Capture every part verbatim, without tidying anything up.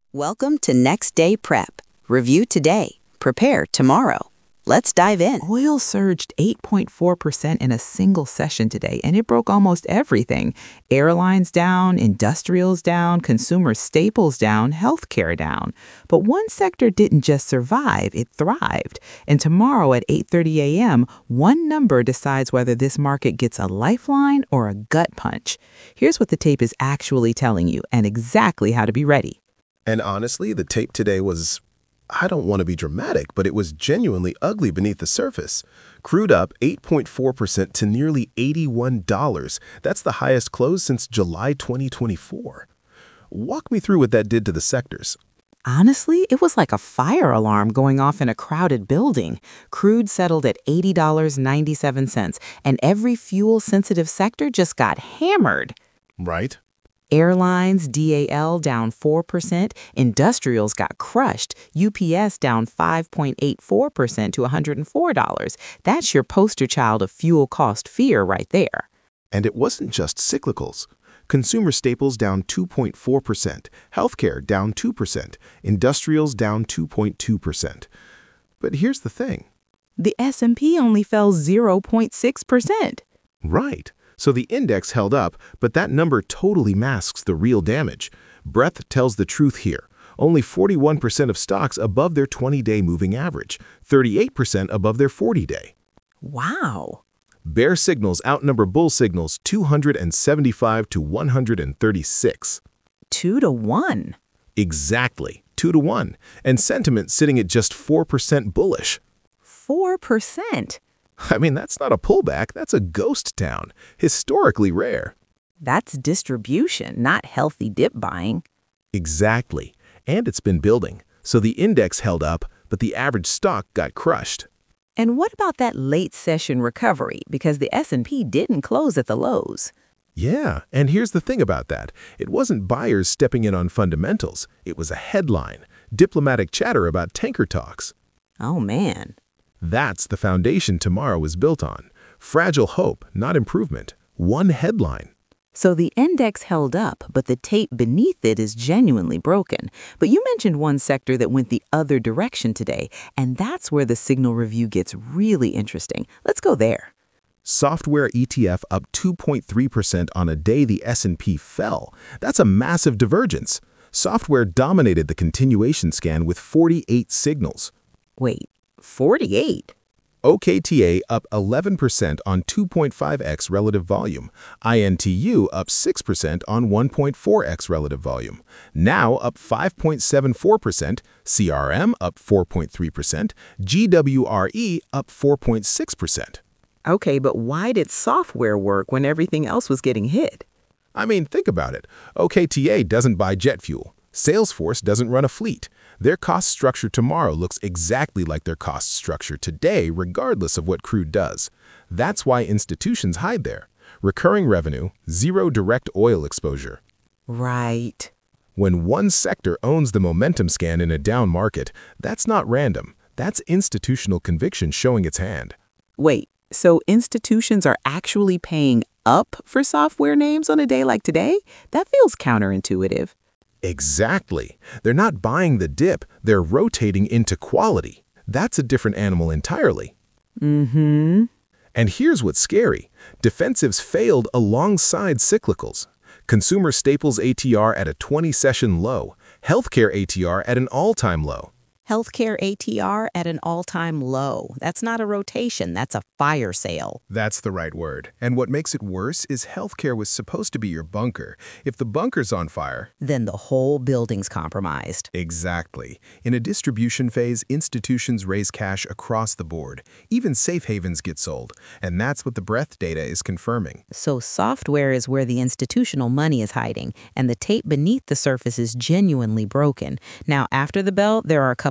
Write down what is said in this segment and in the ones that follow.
Welcome to Next Day Prep. Review today, prepare tomorrow. Let's dive in. Oil surged eight point four percent in a single session today, and it broke almost everything. Airlines down, industrials down, consumer staples down, healthcare down. But one sector didn't just survive, it thrived. And tomorrow at eight thirty a m, one number decides whether this market gets a lifeline or a gut punch. Here's what the tape is actually telling you and exactly how to be ready. And honestly, the tape today was, I don't want to be dramatic, but it was genuinely ugly beneath the surface. Crude up eight point four percent to nearly eighty-one dollars. That's the highest close since July twenty twenty-four. Walk me through what that did to the sectors. Honestly, it was like a fire alarm going off in a crowded building. Crude settled at eighty dollars and ninety-seven cents, and every fuel-sensitive sector just got hammered. Right. Airlines, D A L down four percent, industrials got crushed, U P S down five point eight four percent to one hundred four dollars. That's your poster child of fuel cost fear right there. And it wasn't just cyclicals. Consumer staples down two point four percent, healthcare down two percent, industrials down two point two percent. But here's the thing. The S and P only fell zero point six percent. Right. So the index held up, but that number totally masks the real damage. Breadth tells the truth here. Only forty-one percent of stocks above their twenty-day moving average, thirty-eight percent above their forty-day. Wow. Bear signals outnumber bull signals two hundred seventy-five to one hundred thirty-six. Two to one. Exactly, two to one. And sentiment sitting at just four percent bullish. Four percent. I mean, that's not a pullback, that's a ghost town. Historically rare. That's distribution, not healthy dip buying. Exactly. And it's been building. So the index held up, but the average stock got crushed. And what about that late session recovery? Because the S and P didn't close at the lows. Yeah, and here's the thing about that. It wasn't buyers stepping in on fundamentals. It was a headline. Diplomatic chatter about tanker talks. Oh, man. That's the foundation tomorrow is built on. Fragile hope, not improvement. One headline. So the index held up, but the tape beneath it is genuinely broken. But you mentioned one sector that went the other direction today, and that's where the signal review gets really interesting. Let's go there. Software E T F up two point three percent on a day the S and P fell. That's a massive divergence. Software dominated the continuation scan with forty-eight signals. Wait. forty-eight. O K T A up eleven percent on two point five x relative volume. I N T U up six percent on one point four x relative volume. Now up five point seven four percent. C R M up four point three percent. G W R E up four point six percent. Okay, but why did software work when everything else was getting hit? I mean, think about it. O K T A doesn't buy jet fuel. Salesforce doesn't run a fleet. Their cost structure tomorrow looks exactly like their cost structure today, regardless of what crude does. That's why institutions hide there. Recurring revenue, zero direct oil exposure. Right. When one sector owns the momentum scan in a down market, that's not random. That's institutional conviction showing its hand. Wait, so institutions are actually paying up for software names on a day like today? That feels counterintuitive. Exactly. They're not buying the dip, they're rotating into quality. That's a different animal entirely. Mm-hmm. And here's what's scary. Defensives failed alongside cyclicals. Consumer staples A T R at a twenty-session low. Healthcare A T R at an all-time low. Healthcare A T R at an all-time low. That's not a rotation, that's a fire sale. That's the right word. And what makes it worse is healthcare was supposed to be your bunker. If the bunker's on fire, Then the whole building's compromised. exactly. In a distribution phase, institutions raise cash across the board. Even safe havens get sold. And that's what the breadth data is confirming. So software is where the institutional money is hiding, and the tape beneath the surface is genuinely broken. Now, after the bell, there are a couple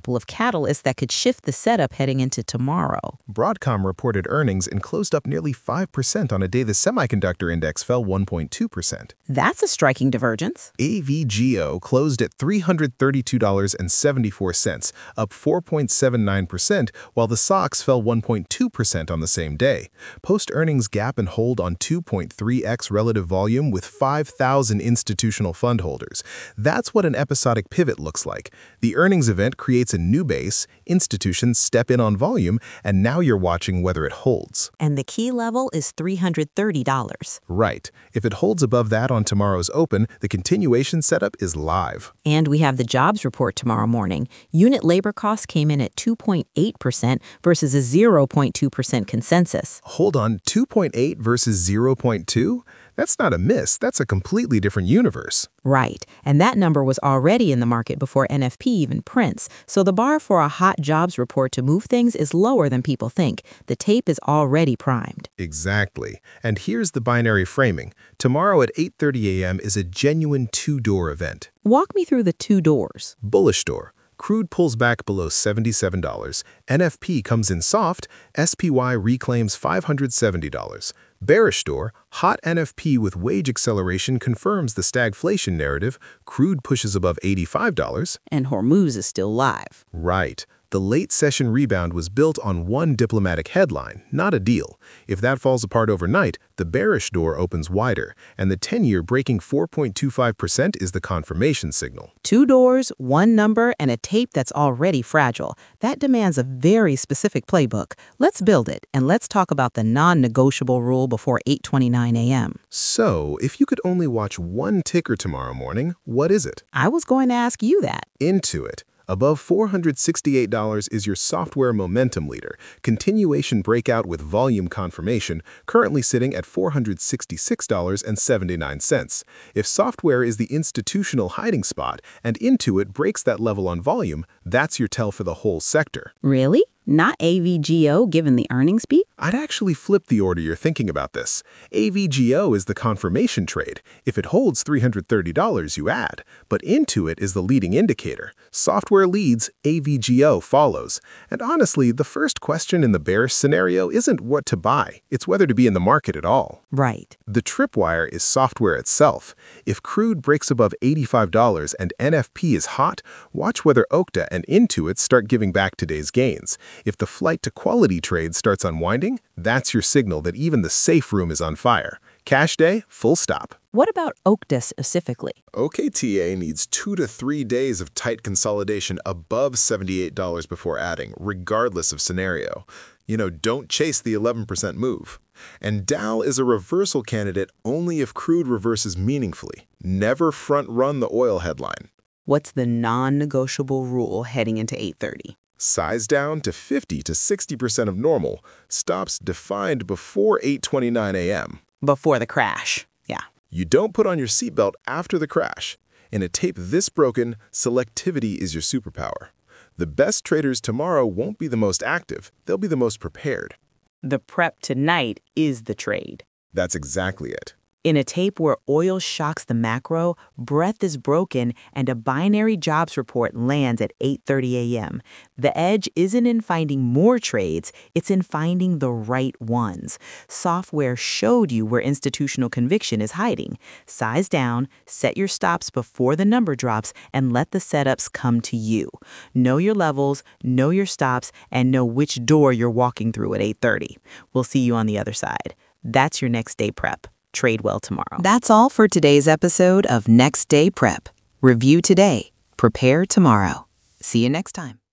couple of catalysts that could shift the setup heading into tomorrow. Broadcom reported earnings and closed up nearly five percent on a day the semiconductor index fell one point two percent. That's a striking divergence. A V G O closed at three hundred thirty-two dollars and seventy-four cents, up four point seven nine percent, while the S O X fell one point two percent on the same day. Post-earnings gap and hold on two point three x relative volume with five thousand institutional fund holders. That's what an episodic pivot looks like. The earnings event creates a new base, institutions step in on volume, and now you're watching whether it holds. And the key level is three hundred thirty dollars. Right. If it holds above that on tomorrow's open, the continuation setup is live. And we have the jobs report tomorrow morning. Unit labor costs came in at two point eight percent versus a zero point two percent consensus. Hold on, two point eight versus zero point two? That's not a miss, that's a completely different universe. Right, and that number was already in the market before N F P even prints, so the bar for a hot jobs report to move things is lower than people think. The tape is already primed. Exactly. And here's the binary framing. Tomorrow at eight thirty a m is a genuine two-door event. Walk me through the two doors. Bullish door. Crude pulls back below seventy-seven dollars, N F P comes in soft, S P Y reclaims five hundred seventy dollars. Bearish door, hot N F P with wage acceleration confirms the stagflation narrative, crude pushes above eighty-five dollars. And Hormuz is still live. Right. The late session rebound was built on one diplomatic headline, not a deal. If that falls apart overnight, the bearish door opens wider, and the ten-year breaking four point two five percent is the confirmation signal. Two doors, one number, and a tape that's already fragile. That demands a very specific playbook. Let's build it, and let's talk about the non-negotiable rule before eight twenty-nine a m So, if you could only watch one ticker tomorrow morning, what is it? I was going to ask you that. Intuit. Above four hundred sixty-eight dollars is your software momentum leader, continuation breakout with volume confirmation, currently sitting at four hundred sixty-six dollars and seventy-nine cents. If software is the institutional hiding spot and Intuit breaks that level on volume, that's your tell for the whole sector. Really? Not A V G O given the earnings beat? I'd actually flip the order you're thinking about this. A V G O is the confirmation trade. If it holds three hundred thirty dollars, you add. But Intuit is the leading indicator. Software leads, A V G O follows. And honestly, the first question in the bearish scenario isn't what to buy. It's whether to be in the market at all. Right. The tripwire is software itself. If crude breaks above eighty-five dollars and N F P is hot, watch whether Okta and Intuit start giving back today's gains. If the flight to quality trade starts unwinding, that's your signal that even the safe room is on fire. Cash day, full stop. What about Okta specifically? O K T A needs two to three days of tight consolidation above seventy-eight dollars before adding, regardless of scenario. You know, don't chase the eleven percent move. And D A L is a reversal candidate only if crude reverses meaningfully. Never front-run the oil headline. What's the non-negotiable rule heading into eight thirty? Size down to fifty to sixty percent of normal. Stops defined before eight twenty-nine a m Before the crash. Yeah. You don't put on your seatbelt after the crash. In a tape this broken, selectivity is your superpower. The best traders tomorrow won't be the most active. They'll be the most prepared. The prep tonight is the trade. That's exactly it. In a tape where oil shocks the macro, breath is broken, and a binary jobs report lands at eight thirty a m The edge isn't in finding more trades, it's in finding the right ones. Software showed you where institutional conviction is hiding. Size down, set your stops before the number drops, and let the setups come to you. Know your levels, know your stops, and know which door you're walking through at eight thirty. We'll see you on the other side. That's your next day prep. Trade well tomorrow. That's all for today's episode of Next Day Prep. Review today, prepare tomorrow. See you next time.